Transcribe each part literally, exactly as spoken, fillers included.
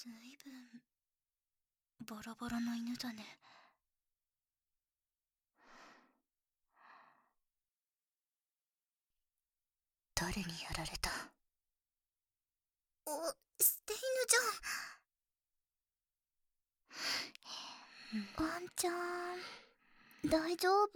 ずいぶんボロボロの犬だね。誰にやられた？ お、捨て犬じゃん。ワンちゃん、大丈夫？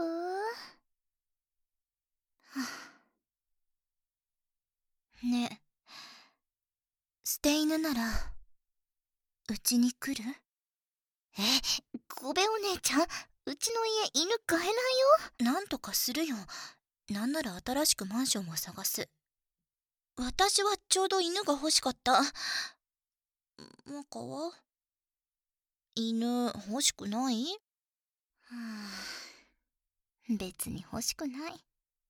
ねえ、捨て犬ならうちに来る？ え、ごべお姉ちゃん、うちの家犬飼えないよ。 なんとかするよ。なんなら新しくマンションを探す。私はちょうど犬が欲しかった。マカは？犬欲しくない？ はぁ、別に欲しくない。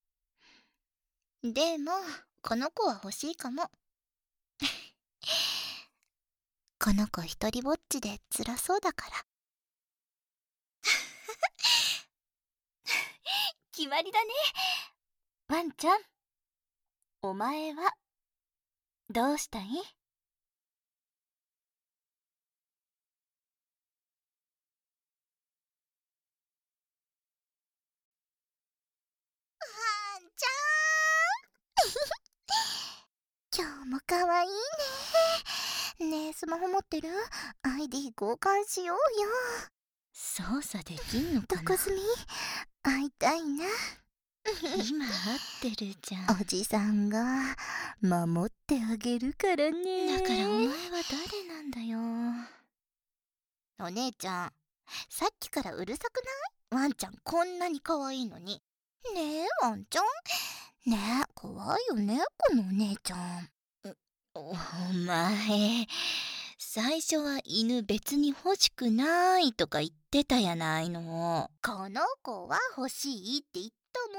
でも、この子は欲しいかも。この子一人ぼっちで辛そうだから。決まりだね。ワンちゃん、お前はどうしたい？ワンちゃん今日もかわいいね。ねえ、スマホ持ってる？ アイディー 交換しようよ。 操作できんのかな？ どこ住み？会いたいな。 今会ってるじゃん。 おじさんが守ってあげるからね。 だからお前は誰なんだよ。 お姉ちゃん、さっきからうるさくない？ワンちゃんこんなに可愛いのに。ねえ、ワンちゃん。ねえ、可愛いよね、このお姉ちゃん。 お前、最初は犬別に欲しくないとか言ってたやないの。 この子は欲しいって言ったもん。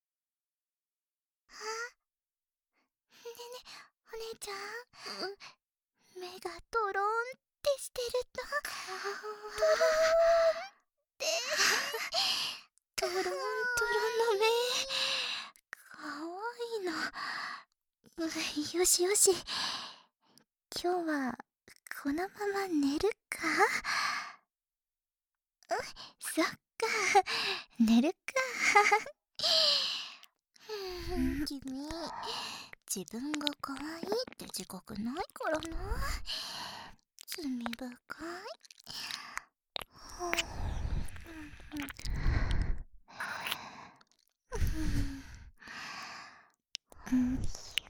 はねえねえ、お姉ちゃん、目がトロンってしてると。トロンってトロントロンの目、かわいいな。 よしよし、今日はこのまま寝るか？うん、そっか、寝るか。君、自分が可愛いって自覚ないからな。罪深い。うん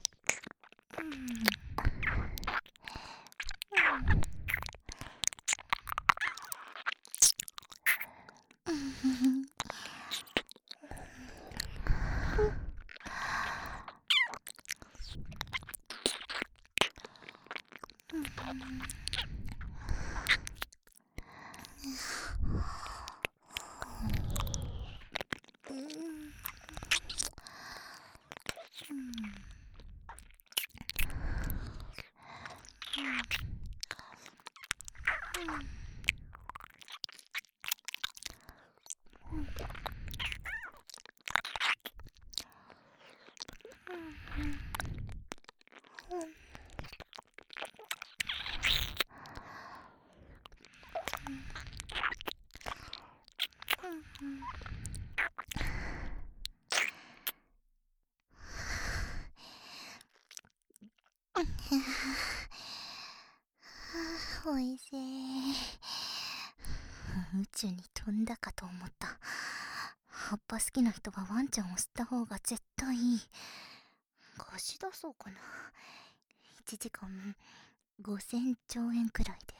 おいしい。宇宙に飛んだかと思った。葉っぱ好きな人はワンちゃんを吸った方が絶対いい。貸し出そうかな。いちじかんごせんちょうえんくらいで。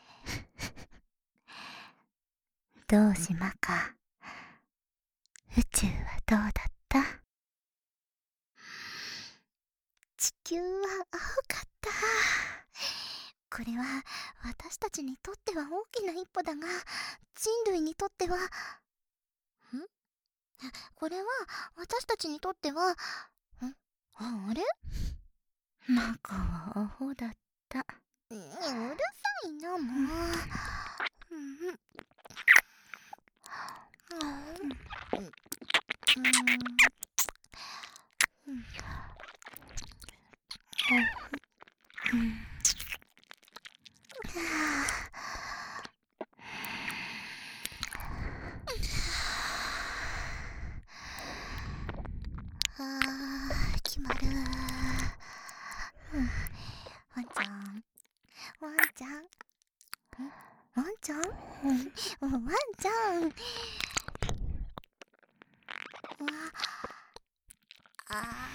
どうしまか。宇宙はどうだった？地球は青かった。これは私たちにとっては大きな一歩だが、人類にとっては、ん？これは私たちにとっては、ん？あ、あれ？ マカはアホだった。 うるさいな、もう。うん始まる。ワンちゃん、ワンちゃん、ワンちゃん、ワンちゃん。わあ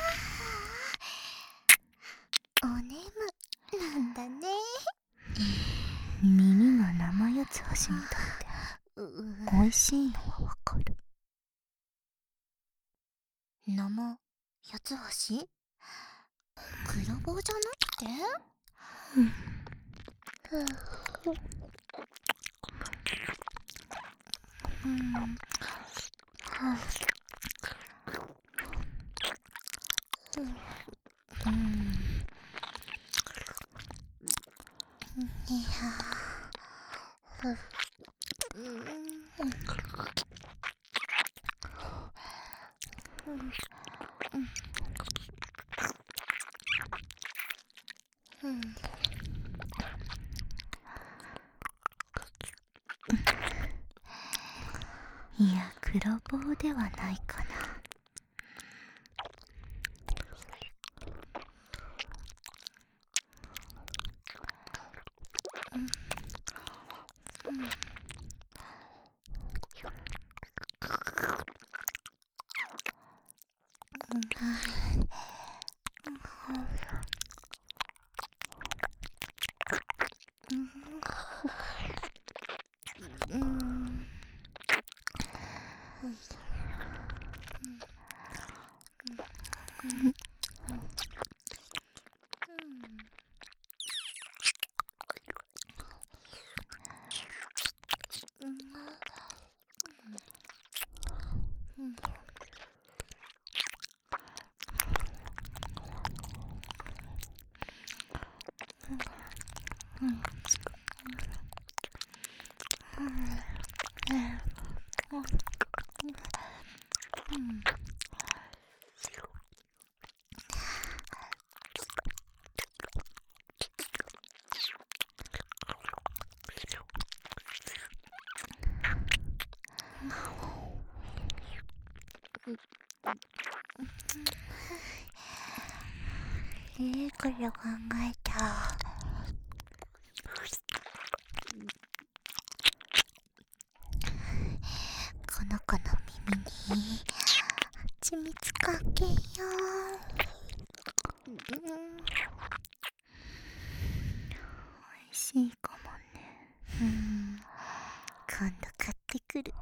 ー、お眠なんだね。 耳が生八つ橋みたいでう美味しいのはわかる。 生八つ橋？黒棒じゃなくて？うん。うん。いやー。うん。 いや、黒棒ではないかな。 うん。いいこと考えた。この子の耳に蜂蜜かけよう。うん、 美味しいかもね。 うん、今度買ってくる。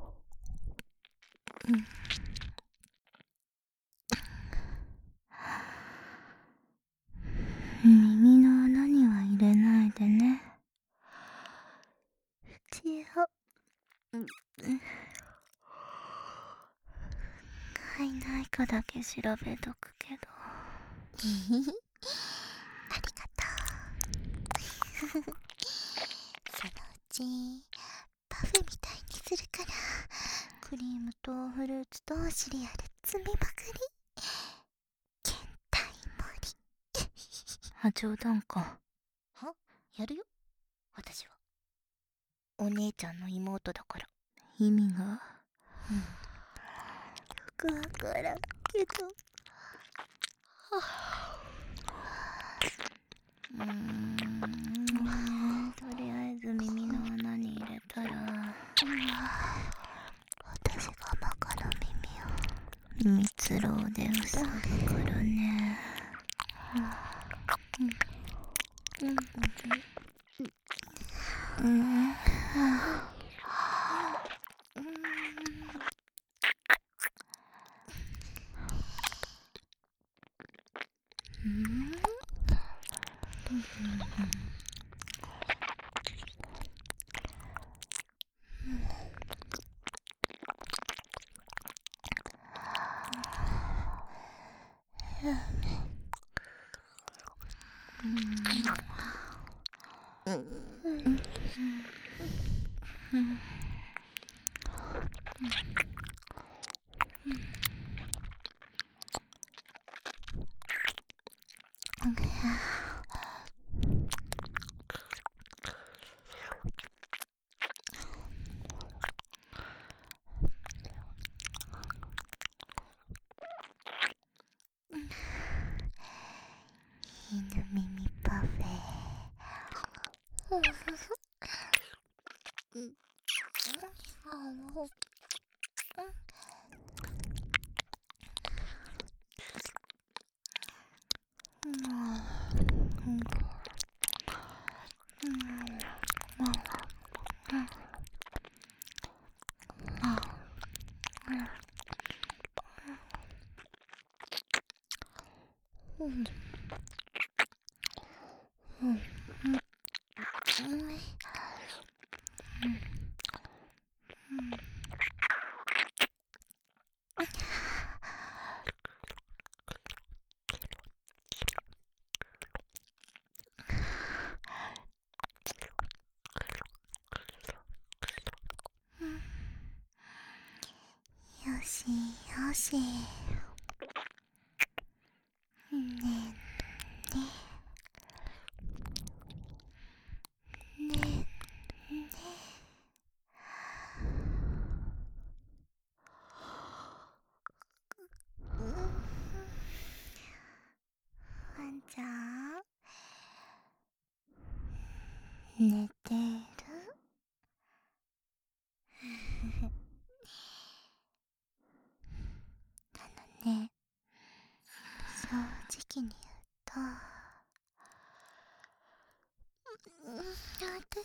うん。耳の穴には入れないでね。 一応、うん、 入んないかだけ調べとくけど。 ありがとう。そのうちパフェみたいにするから、クリームとフルーツとシリアル詰めまくり。ケンタイ盛り。 あ、冗談か。 は？やるよ、私は。お姉ちゃんの妹だから。 意味が。 うん。よくわからんけど。 うーん。とりあえず耳の穴に入れたら、 私がマカの耳を蜜ろうで塞ぐからね。 うんうんうん。 うんうん。うん。よしよし。ねえねえねえねえ。ワンちゃん寝てる？あのね、正直に言うと、うん、私はちょっと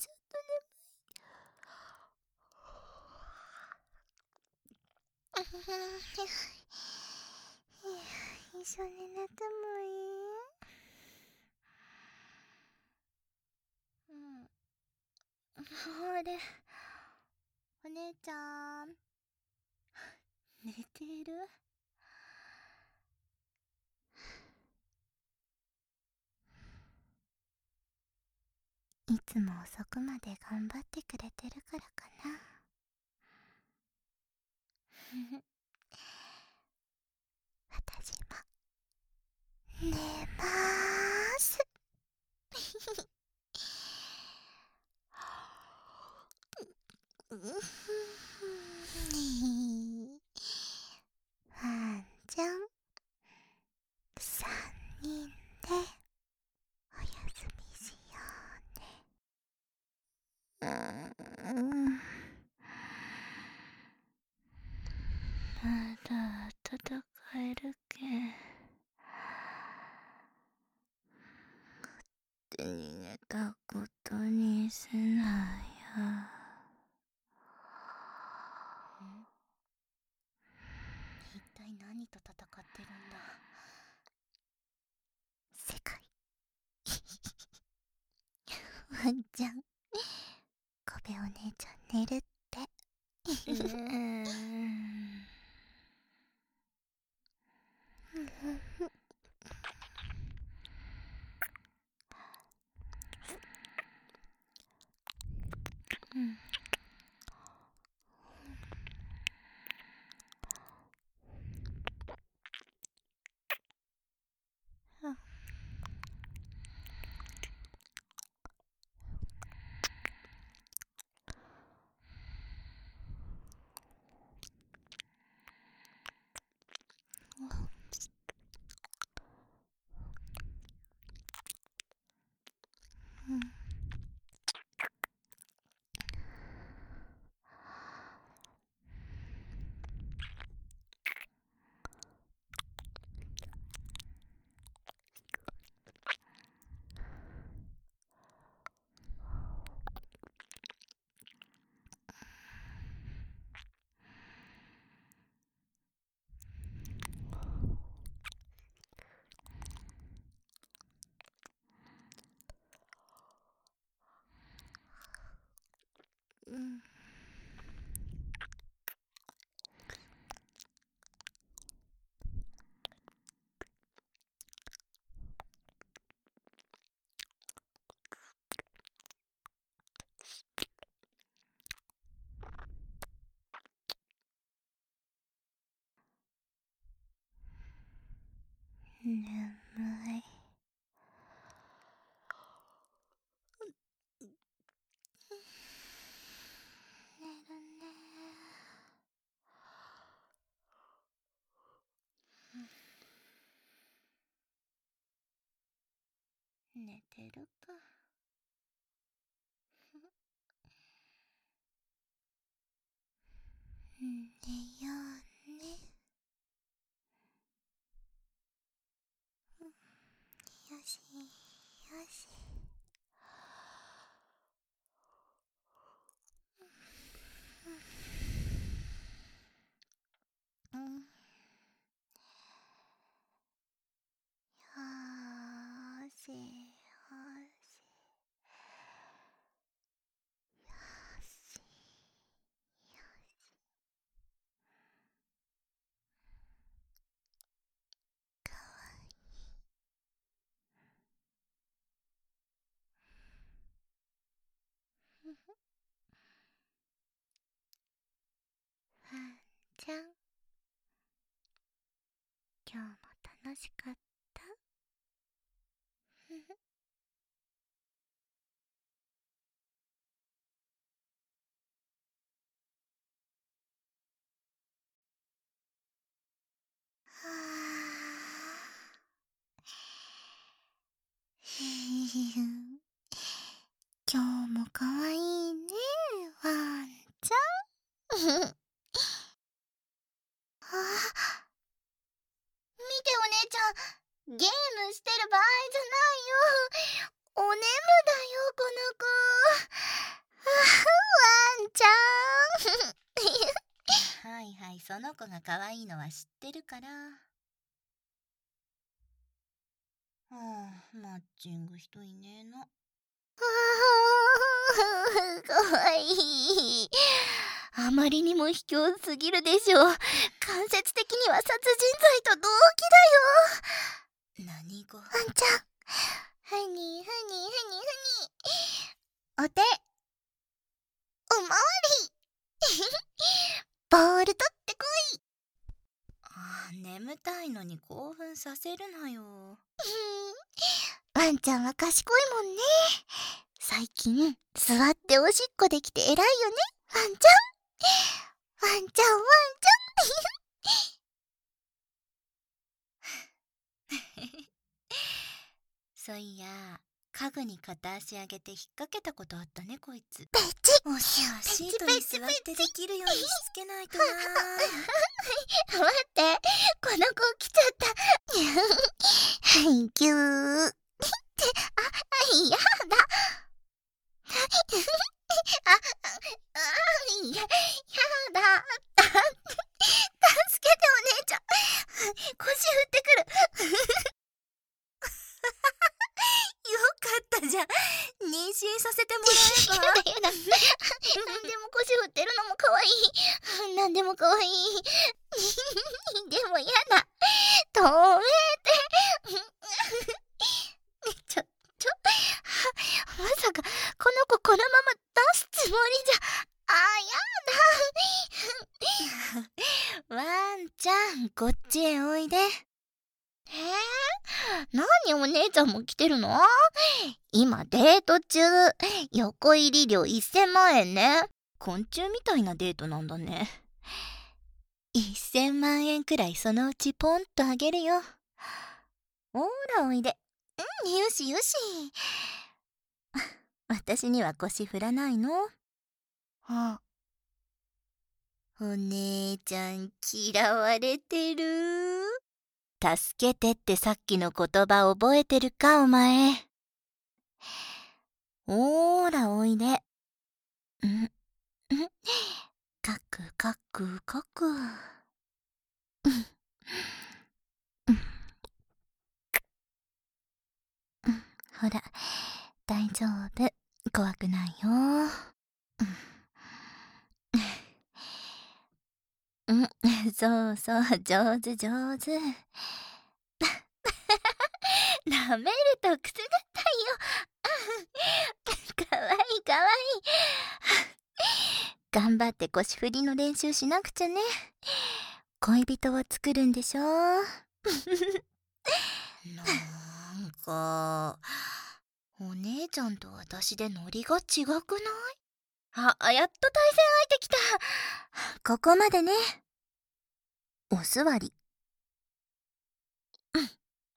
眠い。一緒に寝てもいい？うん。あれ、お姉ちゃん、寝てる？いつも遅くまで頑張ってくれてるからかな。私も寝まーす。ワンちゃん、三人でおやすみしようね。うーん、まだ戦えるけん。手に寝たことにすなよ。一体何と戦ってるんだ？世界。ワンちゃん、コベお姉ちゃん寝るって。うーん。うん。うん。うん。眠い。寝るね。寝てるか。寝ようね。よしよし。 しよしよしよし。かわいい。ワンちゃん、今日も楽しかった？はぁ今日もかわいいね、ワンちゃん。あ、見てお姉ちゃん、ゲームしてる場合じゃないよ。お眠だよ、この子。ワンちゃん。 はいはい、その子が可愛いのは知ってるから。はあ、マッチング人いねえな。 かわいい。あまりにも卑怯すぎるでしょ。間接的には殺人罪と同義だよ。 何語？ ワンちゃん、ふにふにふにふに。お手おまわり。ボール取ってこい。 ああ、眠たいのに興奮させるなよ。 ワンちゃんは賢いもんね。最近座っておしっこできて偉いよね、ワンちゃん。ワンちゃんワンそういや、家具に片足上げて引っ掛けたことあったね、こいつ。 ちゃん。ペチッ。 おしゃ、シートに座ってできるようにしつけないとな。 待って、この子来ちゃった。はいぎゅー。ってあ、あ、やだ。あ、あ、あ、や、やだ。助けてお姉ちゃん。腰振ってくる。 よかったじゃん。妊娠させてもらえば。 やだやだ。なんでも腰振ってるのもかわいい。なんでもかわいい。でもやだ。止めて。ちょ、ちょ、まさか、この子このまま出すつもりじゃ、あ、やだ。 ワンちゃん、こっちへおいで。 えー、何お姉ちゃんも来てるの？今デート中。横入り料せんまんえんね。 昆虫みたいなデートなんだね。せんまんえんくらいそのうちポンとあげるよ。ほらおいで。 うん、よしよし。 私には腰振らないの？ あ、 お姉ちゃん嫌われてる。助けてってさっきの言葉覚えてるかお前。ほーらおいで。 うん、うん、かくかくかく。うん、うん、うん、ほら、大丈夫。怖くないよ。うん、うん、そうそう、上手上手。舐めるとくすぐったいよ。かわいいかわいい。頑張って腰振りの練習しなくちゃね。恋人を作るんでしょ。 なんか、お姉ちゃんと私でノリが違くない？ あ、やっと対戦相手来た。ここまでね。お座り。うん。なん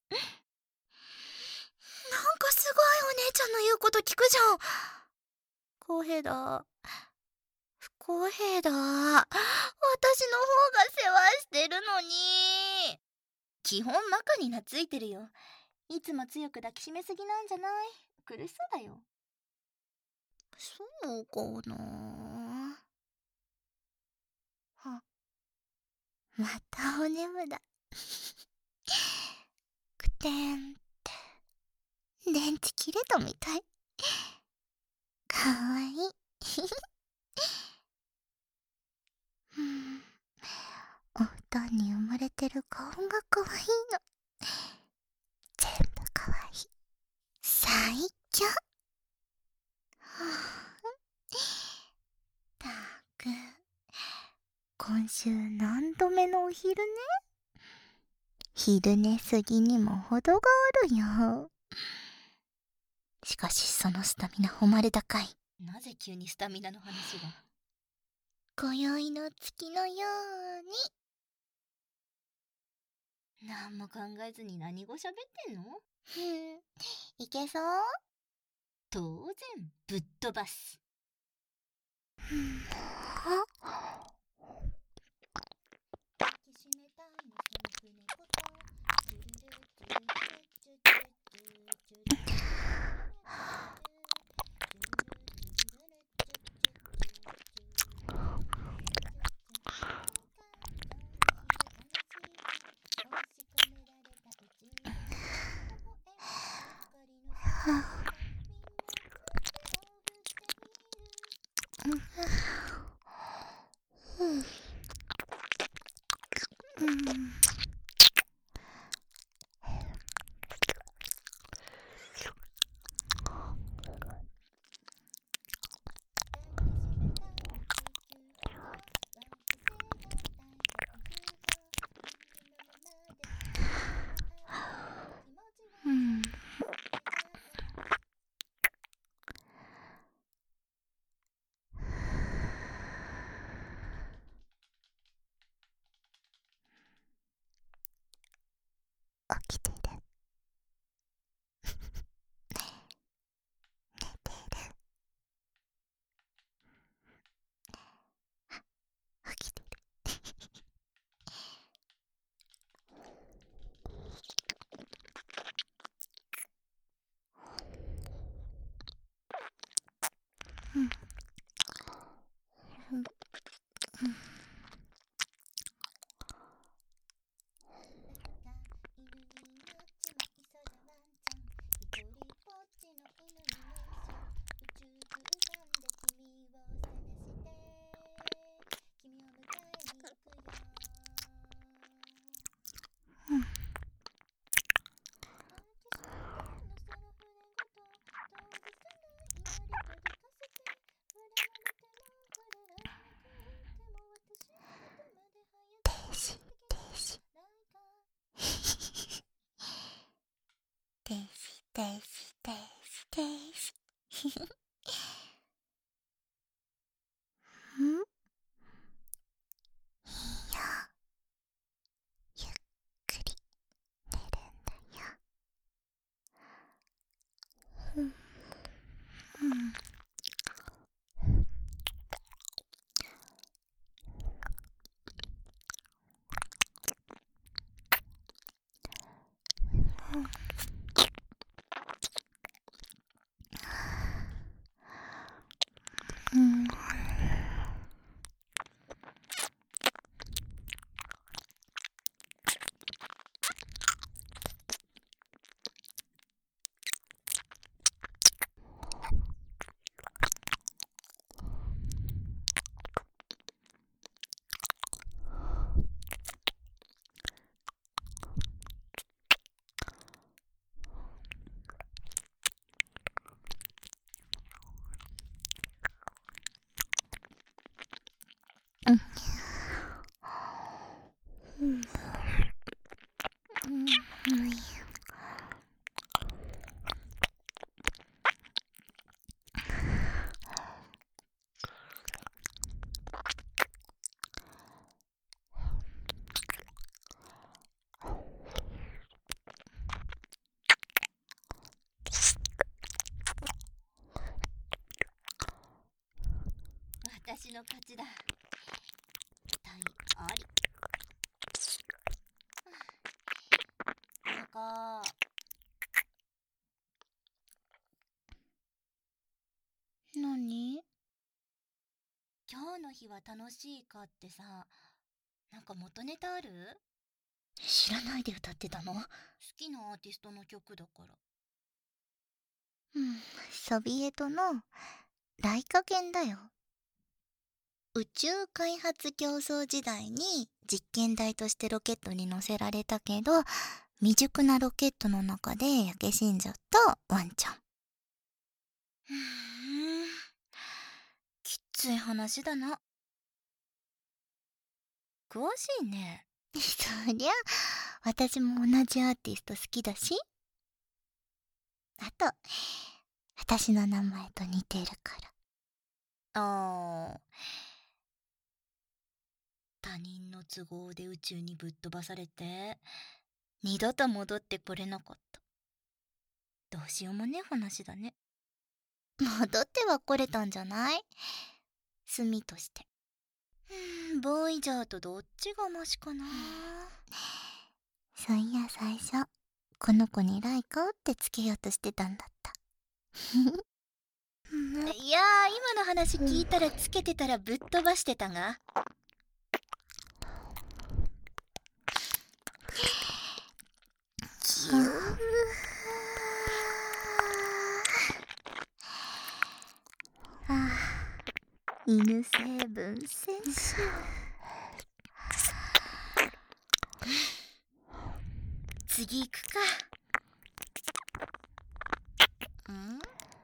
かすごいお姉ちゃんの言うこと聞くじゃん。公平だ。不公平だ。私の方が世話してるのに。 基本マカに懐いてるよ。いつも強く抱きしめすぎなんじゃない？苦しそうだよ。 そうかな。は、またお眠だ。くてんって電池切れたみたい。かわいい。うん、お布団に生まれてる顔がかわいいの。全部かわいい。最強。はあ、たく、今週何度目のお昼寝？昼寝すぎにも程があるよ。しかしそのスタミナ誉れ高い。 なぜ急にスタミナの話が。 今宵の月のように。 なんも考えずに何語喋ってんの？ ふん、いけそう？ 当然ぶっ飛ばす。 ふん、は？うん。起きてる。寝てる。起きてる。うん。うん。停止、停止。停止、停止、停止、停止。ん？いいよ。ゆっくり寝るんだよ。うん。うん。うん。うん。うん。 私の勝ちだ。体あり。なんか何？ 今日の日は楽しいかってさ、なんか元ネタある？ 知らないで歌ってたの？ 好きなアーティストの曲だから。 うん、ソビエトのライカ犬だよ。宇宙開発競争時代に実験台としてロケットに乗せられたけど、未熟なロケットの中で焼け死んじゃったワンちゃん。 うーん、きつい話だな。詳しいね。 そりゃ私も同じアーティスト好きだし、あと私の名前と似てるから。 あー、他人の都合で宇宙にぶっ飛ばされて二度と戻ってこれなかった。どうしようもねえ話だね。 戻っては来れたんじゃない？炭として。 うーん、ボーイジャーとどっちがマシかな。 そういや最初この子にライカってつけようとしてたんだった。 いやー、今の話聞いたらつけてたらぶっ飛ばしてたが。 キューああ、犬成分摂取。 次行くか。ん？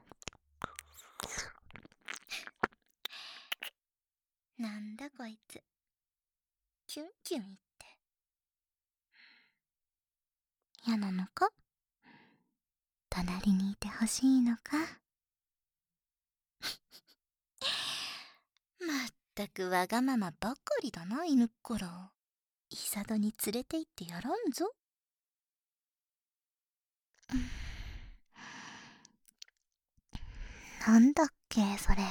なんだこいつ、キュンキュン言って。 嫌なのか？隣にいてほしいのか？ まったくわがままばっかりだな、犬っこら。イサドに連れて行ってやらんぞ。 なんだっけそれ。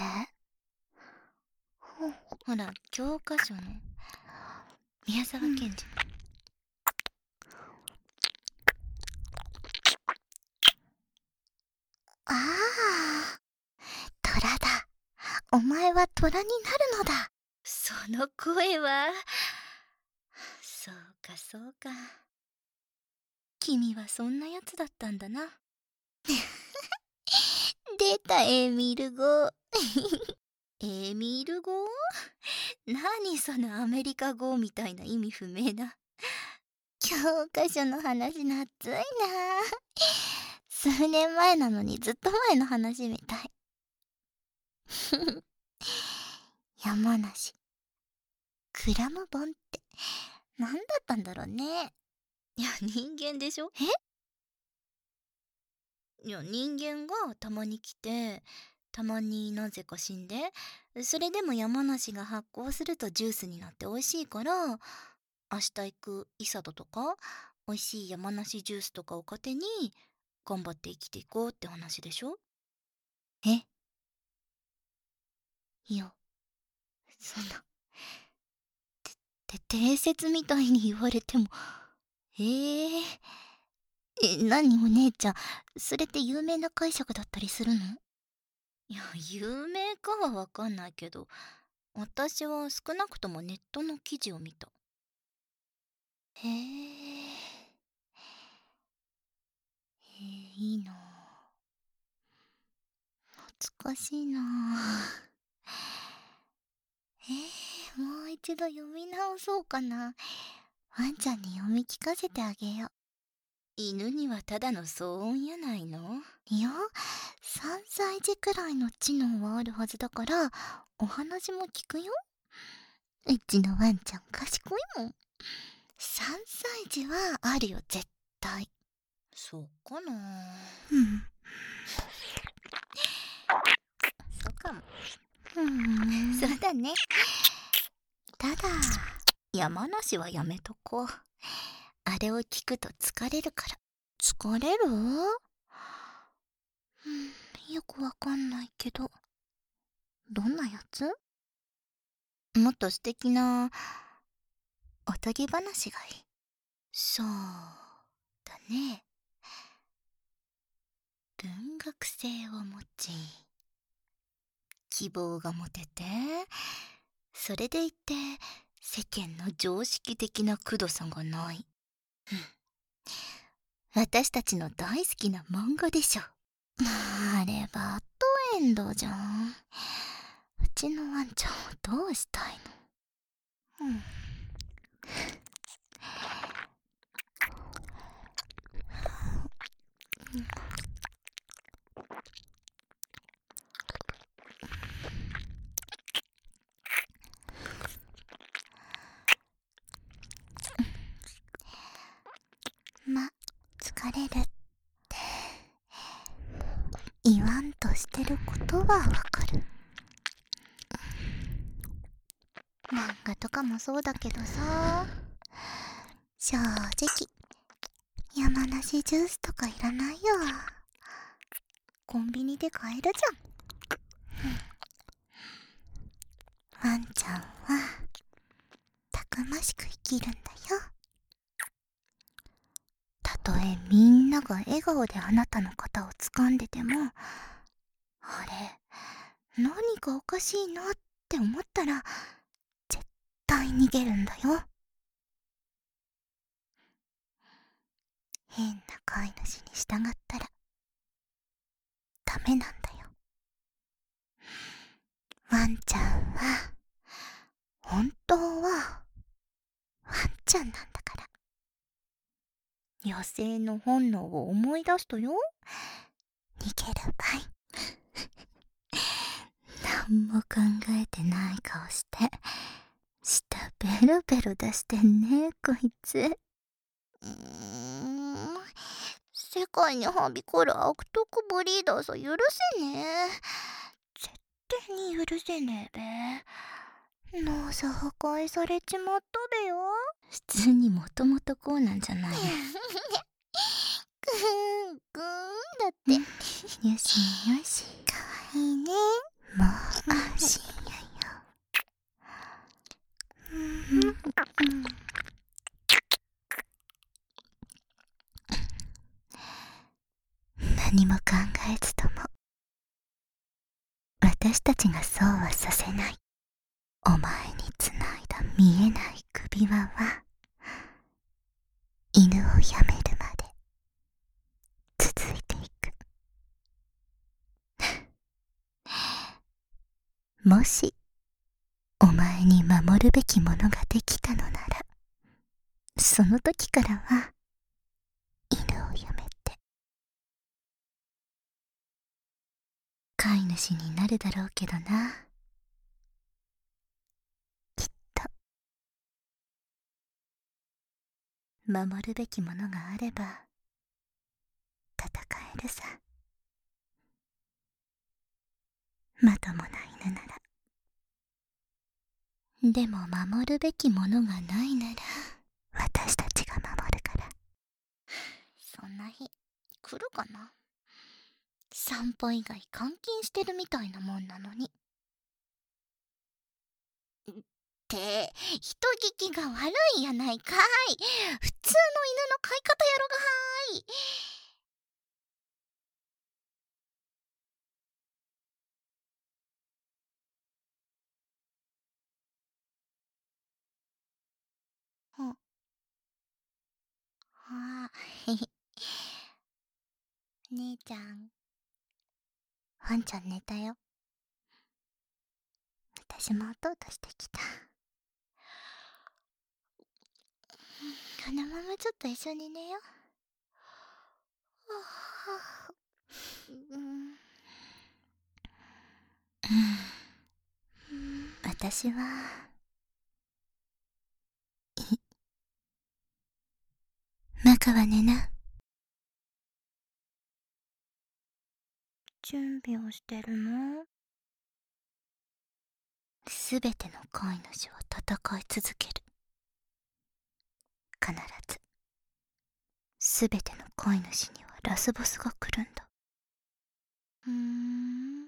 ほら、教科書の宮沢賢治。 ああ、虎だ。お前は虎になるのだ。 その声は。そうかそうか。君はそんなやつだったんだな。 出たエーミール語。 エーミール語？何そのアメリカ語みたいな意味不明な。 教科書の話なっついな。数年前なのにずっと前の話みたい。山梨クラムボンって何だったんだろうね。 いや、人間でしょ？いや、人間がたまに来て、たまになぜか死んで、それでも山梨が発酵するとジュースになって美味しいから、明日行くイサドとか美味しい山梨ジュースとかを糧に頑張って生きていこうって話でしょ？ え？いや、そんな。て、定説みたいに言われても。えー、え、何お姉ちゃん、それって有名な解釈だったりするの？ いや、有名かはわかんないけど、私は少なくともネットの記事を見た。 へえ。えー、いいな。懐かしいな。えー、もう一度読み直そうかな。ワンちゃんに読み聞かせてあげよう。 犬にはただの騒音やないの？ いや、さんさい児くらいの知能はあるはずだから、お話も聞くよ。うちのワンちゃん賢いもん。さんさい児はあるよ、絶対。 そうかな。 うん。 そうかも。 うーん。 そうだね。 ただ、山梨はやめとこう。あれを聞くと疲れるから。疲れる？うん、よくわかんないけど。どんなやつ？もっと素敵なおとぎ話がいい。 そうだね。文学性を持ち、希望が持てて、それでいて世間の常識的なくどさがない。私たちの大好きな漫画でしょ。 あれバッドエンドじゃん。うちのワンちゃんをどうしたいの？うん。ま、疲れるって言わんとしてることはわかる。漫画とかもそうだけどさ、正直山梨ジュースとかいらないよ。コンビニで買えるじゃん。ワンちゃんはたくましく生きるんだよ。たとえみんなが笑顔であなたの肩を掴んでても、あれ何かおかしいなって思ったら絶対逃げるんだよ。変な飼い主に従ったらダメなんだよ。ワンちゃんは本当はワンちゃんなんだから。野生の本能を思い出すとよ、逃げるばい。何も考えてない顔して舌ベロベロ出してんね、こいつ。うーん、世界にはびこる悪徳ブリーダーさ許せねえ。絶対に許せねえべ。脳さ破壊されちまったべよ。普通にもともとこうなんじゃないの。ぐーんぐーんだって。よしよし、かわいいね。もう安心やよ。うんうん、何も考えずとも私たちがそうはさせない。お前につないだ見えない首輪は犬をやめるまで続いていく。もしお前に守るべきものができたのなら、その時からは犬をやめて飼い主になるだろうけどな。きっと守るべきものがあれば戦えるさ。まともな犬なら。でも守るべきものがないなら私たちが守るから。そんな日来るかな。散歩以外監禁してるみたいなもんなのに。って人聞きが悪いやないかい。普通の犬の飼い方やろがはい。うん、あー姉ちゃん、ワンちゃん寝たよ。私もうとうとしてきた。このままちょっと一緒に寝よう。うん、私はマカは寝な。準備をしてるの？すべての飼い主は戦い続ける。必ずすべての飼い主にはラスボスが来るんだ。うーん、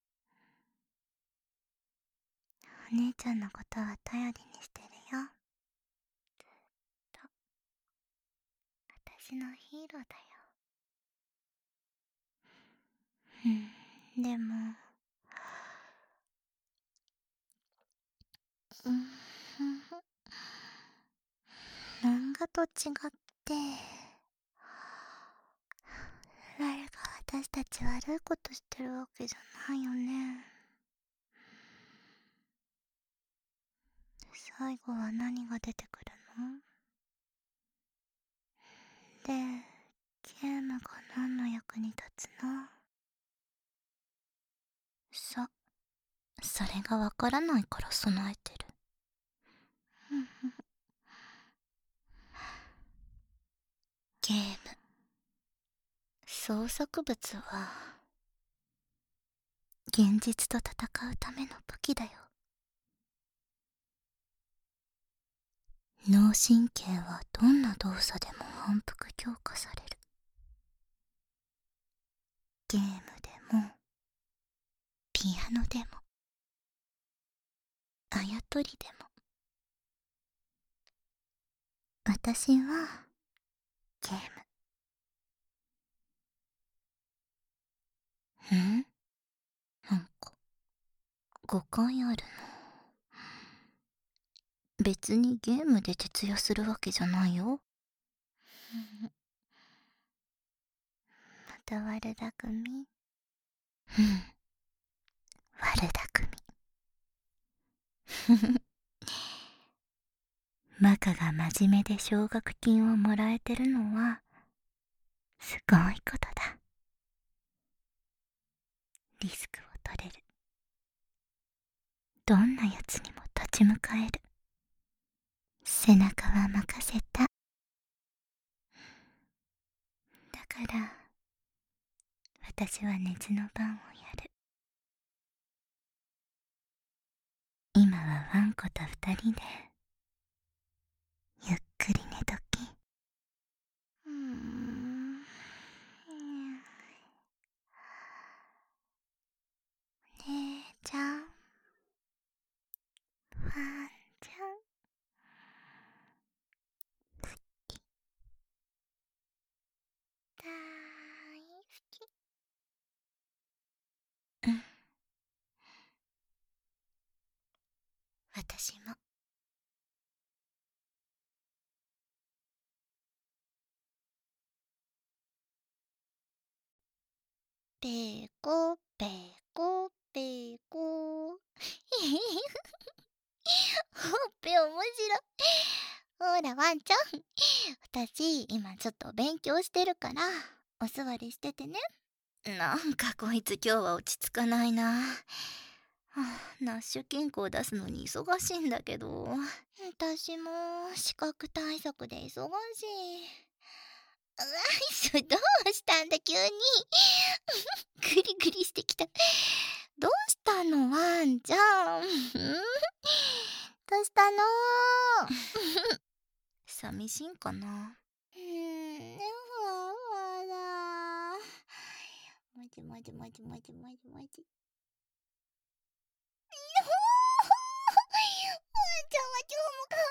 お姉ちゃんのことは頼りにしてるよ。ずっと私のヒーローだよ。うん、でもうん、漫画と違ってラルがは私たち悪いことしてるわけじゃないよね。最後は何が出てくるの？で、ゲームが何の役に立つの？さ、それがわからないから備えてる。ゲーム、創作物は現実と戦うための武器だよ。脳神経はどんな動作でも反復強化される。ゲームでもピアノでもあやとりでも、私はゲーム。ん？なんか誤解あるの。別にゲームで徹夜するわけじゃないよ。また悪巧み？うん、悪巧み。マカが真面目で奨学金をもらえてるのはすごいことだ。リスクを取れる。どんなやつにも立ち向かえる。背中は任せた。だから私は熱の番をやる。今はワンコと二人でゆっくり寝とき。うーん、姉ちゃん、ワンちゃん、好き、大好き。うん、私も。ペーコペーコペーコ。ほっぺ面白い。ほらワンちゃん、私今ちょっと勉強してるからお座りしててね。なんかこいつ今日は落ち着かないな。はあ、ナッシュ健康出すのに忙しいんだけど。私も資格対策で忙しい。うわ、どうしたんだ急に。グリグリしてきた。どうしたのワンちゃん。どうしたの？寂しいんかな。うーん、ふわふわだ。もじもじもじもじもじもじ。ワンちゃんは今日もか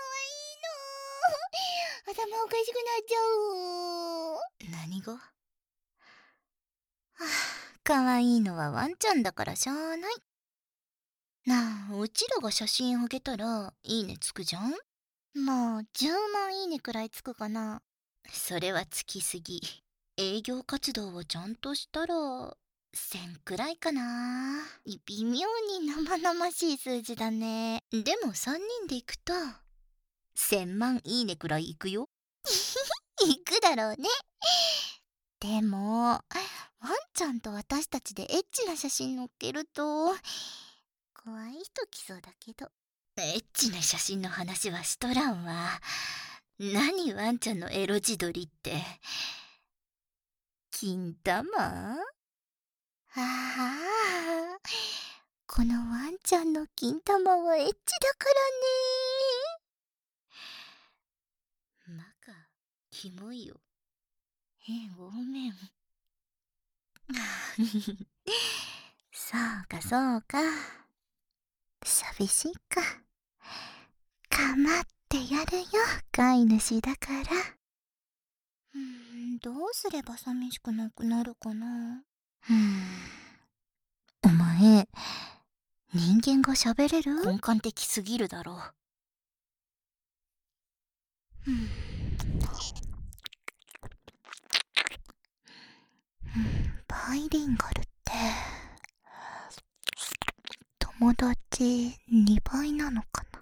わいいの。頭おかしくなっちゃう。何が？はあ、かわいいのはワンちゃんだからしゃあない。なあ、うちらが写真あげたらいいねつくじゃん。まあじゅうまんいいねくらいつくかな。それはつきすぎ。営業活動をちゃんとしたらせんくらいかな。微妙に生々しい数字だね。でもさんにんで行くとせんまんいいねくらいいくよ。いくだろうね。でもワンちゃんと私たちでエッチな写真載っけると怖い人来そうだけど。エッチな写真の話はしとらんわ。何ワンちゃんのエロ自撮りって。金玉？ああ、このワンちゃんの金玉はエッチだからね。マカ、キモいよ。え、ごめん。そうかそうか。寂しいか。かまってやるよ、飼い主だから。うーん、どうすれば寂しくなくなるかな。うーん、お前人間が喋れる？根幹的すぎるだろう。うん、バにリンガルって友達にばいなのかな。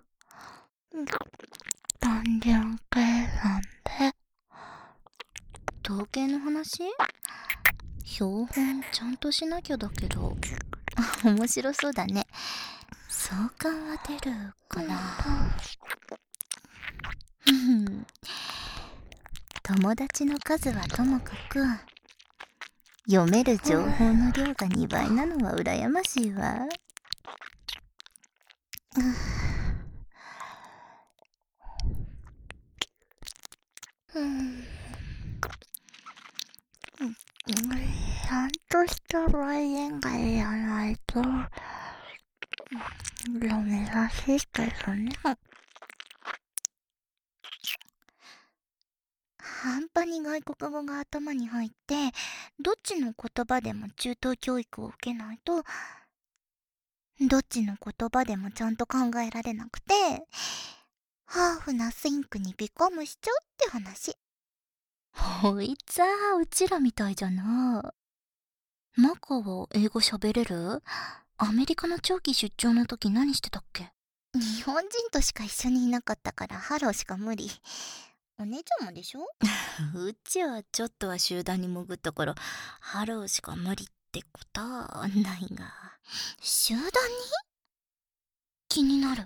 単純計算で。 統計の話？標本ちゃんとしなきゃだけど。面白そうだね。相関は出るかな。友達の数はともかく、読める情報の量がにばいなのは羨ましいわ。 うん、ちゃんとした来年会やらないとダメらしいけどね。半端に外国語が頭に入ってどっちの言葉でも中等教育を受けないと、どっちの言葉でもちゃんと考えられなくてハーフなシンクにビコムしちゃうって話。 ほいつはうちらみたいじゃな。マカは英語喋れる？アメリカの長期出張の時何してたっけ？ 日本人としか一緒にいなかったからハローしか無理。お姉ちゃんもでしょ？ うちはちょっとは集団に潜ったからハローしか無理ってことはないが。 集団に？気になる。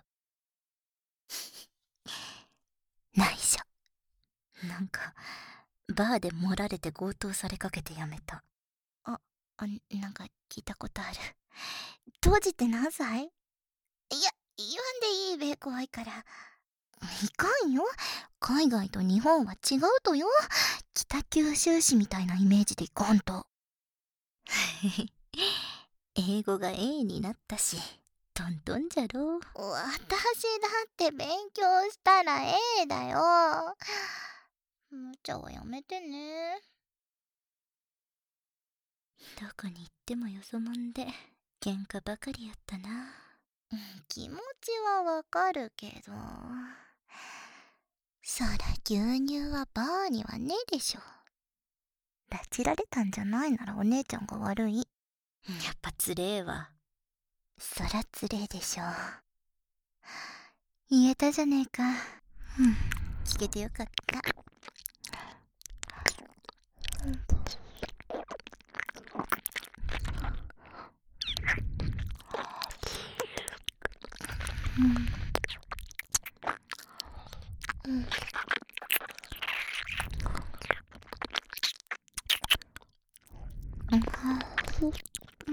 内緒。なんかバーで盛られて強盗されかけてやめた。 あ、あ、なんか聞いたことある。当時って何歳？いや、言わんでいいべ、怖いから。いかんよ。海外と日本は違うとよ。北九州市みたいなイメージでいかんと。 英語が A になったしトントンじゃろ。 私だって勉強したら A だよ。むちゃはやめてね。 どこに行ってもよそもんで喧嘩ばかりやったな。 気持ちはわかるけど、そら牛乳はバーにはねえでしょ。拉致られたんじゃないならお姉ちゃんが悪い。 やっぱつれえわ。 そらつれえでしょ。言えたじゃねえか。うん、聞けてよかった。うん、うん、うん、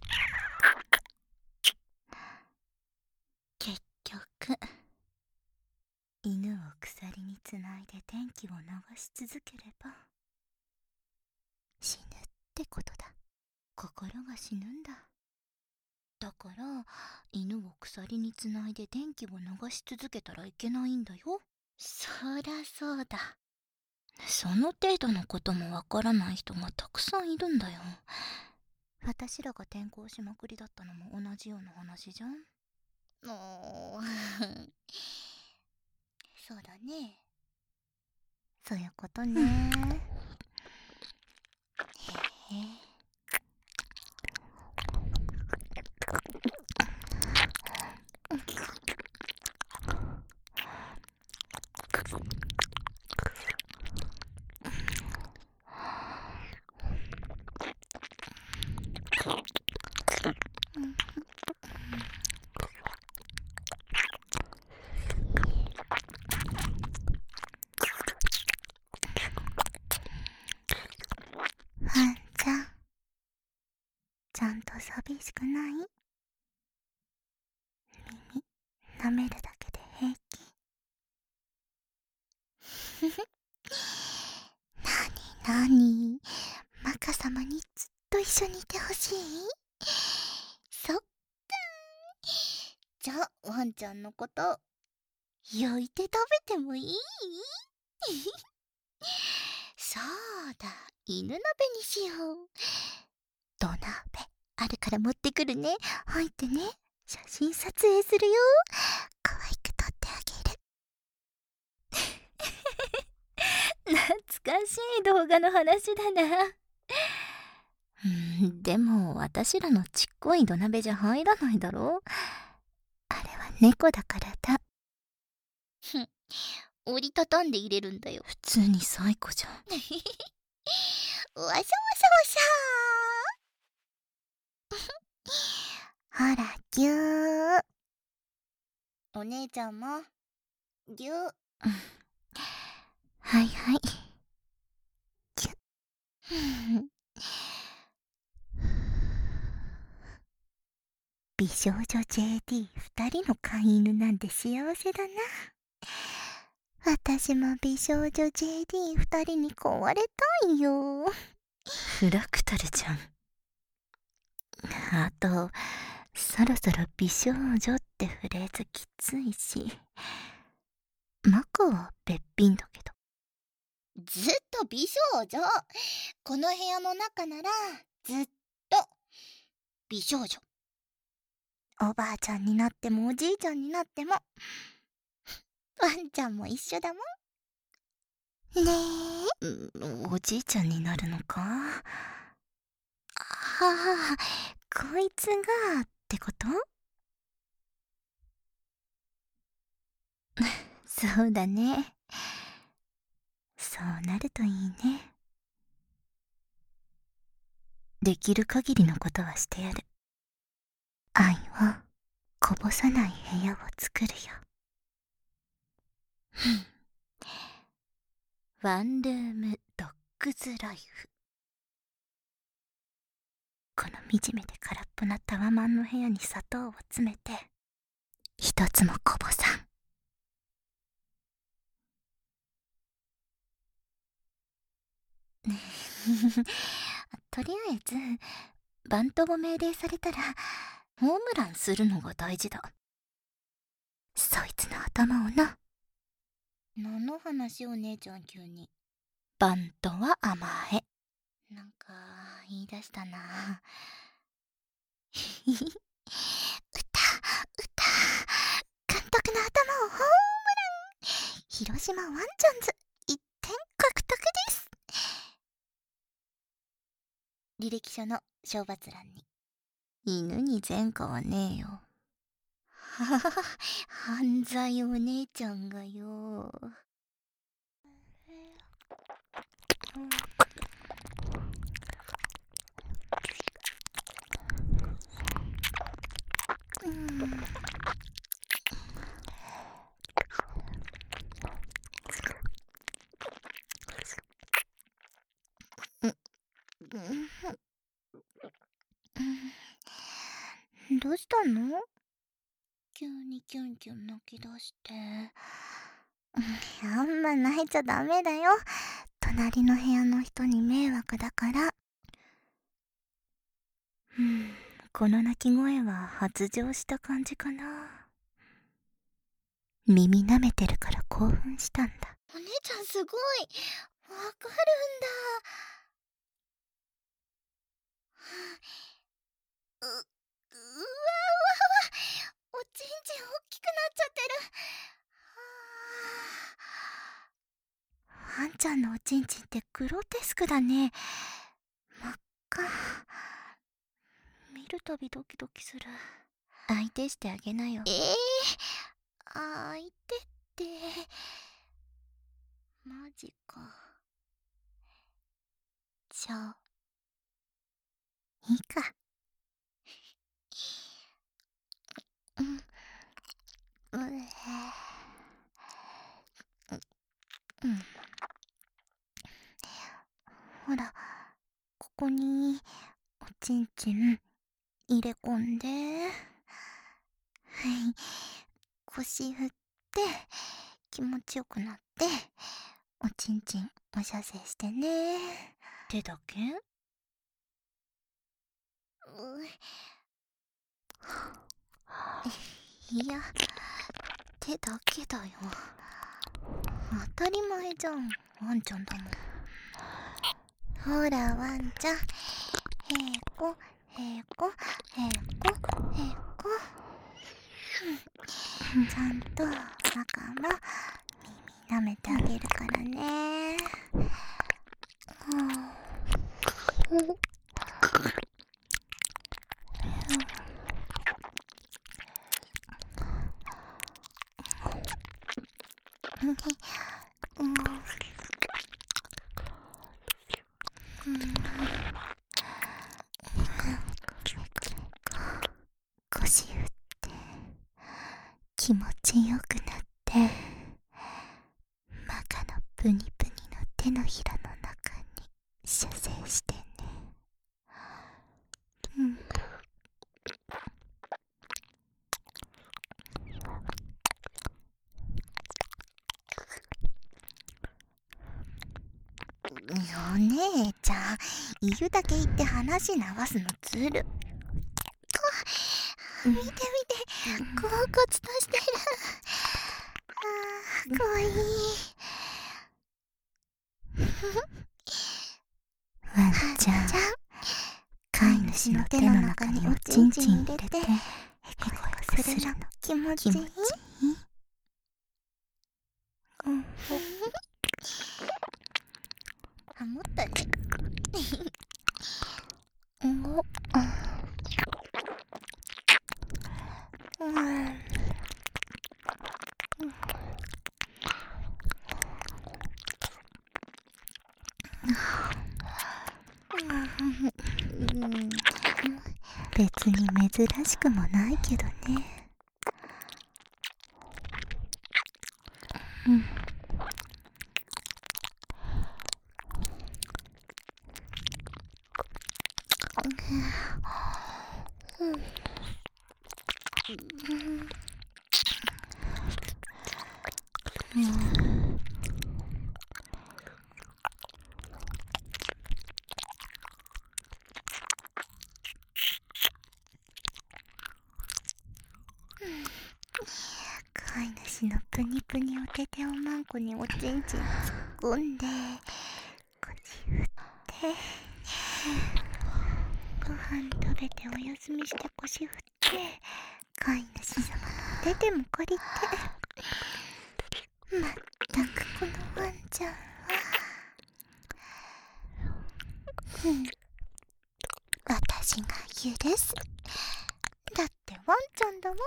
結局犬を鎖につないで電気を流し続ければ死ぬってことだ。心が死ぬんだ。だから犬を鎖につないで電気を流し続けたらいけないんだよ。 そらそうだ。 その程度のこともわからない人がたくさんいるんだよ。私らが転校しまくりだったのも同じような話じゃん。 おーそうだね。そういうことね。へえ。はんちゃん、ちゃんと寂しくない？耳舐めるだけで平気？なになに、マカ様にずっと一緒にいてほしい？そっか。じゃあワンちゃんのこと焼いて食べてもいい？そうだ、犬鍋にしよう。土鍋あるから持ってくるね。入ってね。写真撮影するよ。可愛く撮ってあげる。 懐かしい動画の話だな。うんでも私らのちっこい土鍋じゃ入らないだろ。あれは猫だからだ。 折りたたんで入れるんだよ。 普通に最高じゃん。 わしゃわしゃわしほらぎゅー。 ゃお姉ちゃんもぎゅー。 はいはい。ぎゅっ。美少女 ジェーディー 二人の飼い犬なんて幸せだな。私も美少女 ジェーディー 二人に飼われたいよ。フラクタルじゃん。あとそろそろ美少女ってフレーズきついし、マコはべっぴんだけど。 ずっと美少女。この部屋の中ならずっと美少女。 おばあちゃんになってもおじいちゃんになってもワンちゃんも一緒だもん。 ねえ、おじいちゃんになるのか。はあ、こいつがってこと？そうだね。そうなるといいね。できる限りのことはしてやる。愛をこぼさない部屋を作るよ。ワンルームドッグズライフ。この惨めで空っぽなタワマンの部屋に砂糖を詰めて一つもこぼさん。とりあえずバントを命令されたらホームランするのが大事だ。そいつの頭をな。 何の話お姉ちゃん急に。 バントは甘え。 なんか言い出したな。 うたうた監督の頭をホームラン。広島ワンちゃんズいってん獲得です。 履歴書の賞罰欄に。 犬に前科はねえよ。 ははは、犯罪お姉ちゃんがよ。 どうしたの？ 急にキュンキュン泣き出して。 あんま泣いちゃダメだよ。隣の部屋の人に迷惑だから。うん、この泣き声は発情した感じかな。耳舐めてるから興奮したんだ。 お姉ちゃんすごい。わかるんだ。う、うわうわうわ。おちんちん大きくなっちゃってる。 はんちゃんのおちんちんってグロテスクだね。真っ赤。見るたびドキドキする。相手してあげなよ。 ええー、相手ってマジか。 じゃあいいか。うんうえうん、ほらここにおちんちん入れ込んで、はい、腰振って気持ちよくなっておちんちんお射精してね。手だけ？いや手だけだよ。当たり前じゃん、ワンちゃんだもん。ほらワンちゃん、へこへこへこへこ。ちゃんと中も耳舐めてあげるからね。 腰振って気持ちよくなってマカのプニプニの手のひらの中に射精してね。うんお姉ちゃん、言うだけ言って話流すのずる。見て見て、恍惚としてる。あー、かわいい。ワンちゃん、飼い主の手の中におちんちん入れて、へこへこするの気持ちいい？うん。ハモったね。おっ。うん。別に珍しくもないけどね。うん。飼い主のプニプニお手手おまんこにおちんちん突っ込んで腰振ってご飯食べてお休みして腰振って飼い主様の手手も借りてまったくこのワンちゃんはうん私が許す。だってワンちゃんだもん。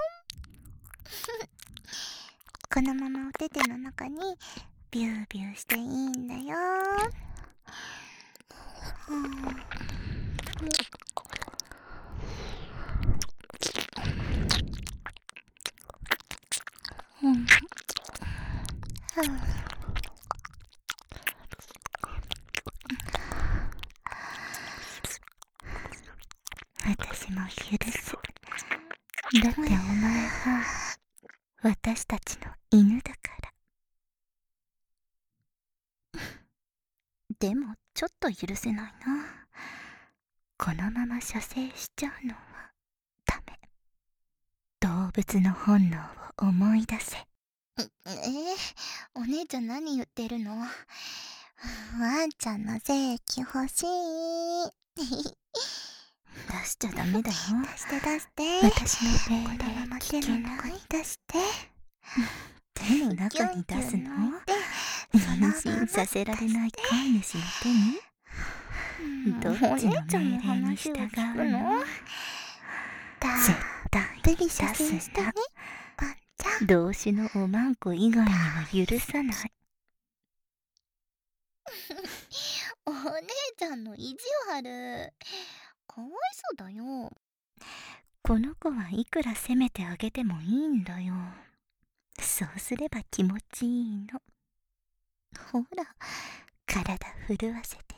このままお手手の中にビュービューしていいんだよ。うん、うん、私も許す。だってお前は私たちの犬だから。でもちょっと許せないな。このまま射精しちゃうのはダメ。動物の本能を思い出せ。えー、お姉ちゃん何言ってるの？ワンちゃんの精液欲しい。出しちゃダメだよ。出して出して。私の命令。このまま手の中に出して。手の中に出すの？妊娠させられない飼い主の手に？どっちの命令に従うの？絶対出すな。同種のおまんこ以外には許さない。お姉ちゃんの意地悪。かわいそうだよ。この子はいくら責めてあげてもいいんだよ。そうすれば気持ちいいの。ほら、体震わせて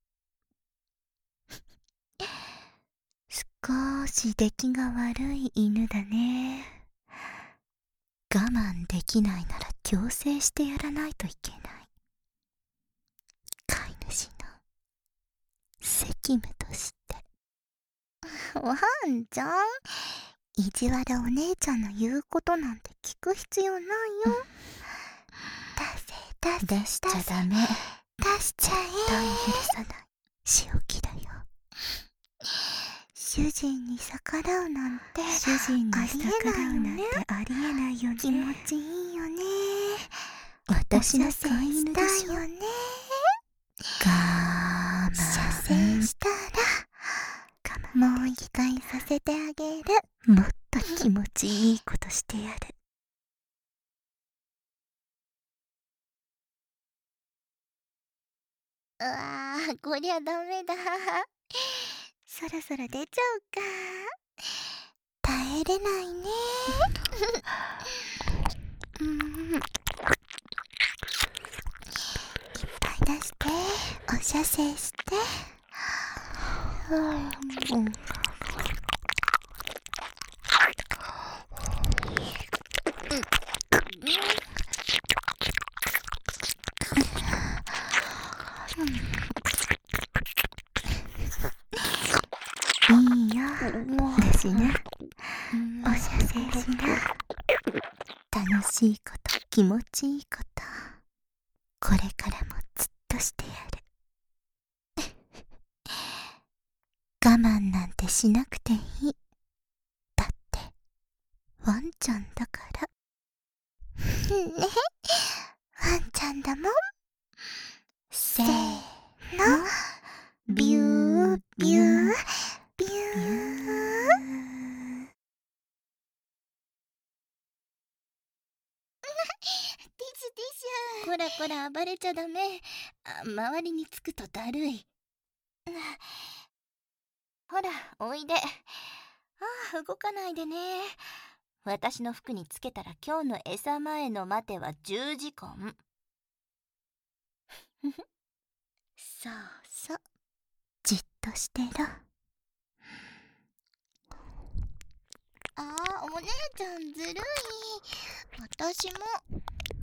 る。少し出来が悪い犬だね。我慢できないなら強制してやらないといけない。飼い主の責務として。ワンちゃん、意地悪お姉ちゃんの言うことなんて聞く必要ないよ。出せ出せ出しちゃダメ。出しちゃえ。絶対許さない。仕置きだよ。主人に逆らうなんて主人に逆らうなんてありえないよね。気持ちいいよね。私の飼い犬でしょ。よね。我慢。射精したらもう一回させてあげる。もっと気持ちいいことしてやる。うわこりゃダメだ。そろそろ出ちゃうか。耐えれないね。うん、いっぱい出して、お射精して。うん、いいよ。だしな。お射精しな。楽しいこと、気持ちいいこと、これからもずっとしてやる。我慢なんてしなくていい。だって、ワンちゃんだから。ね、ワンちゃんだもん。せーの、ビュービュービュー。ティッシュティッシュ。 こらこら暴れちゃダメ。あ、周りにつくとだるい。ほらおいで。ああ、動かないでね。私の服につけたら今日の餌前の待てはじゅうじかん。 そうそう、じっとしてろ。 あー、お姉ちゃんずるい。私も。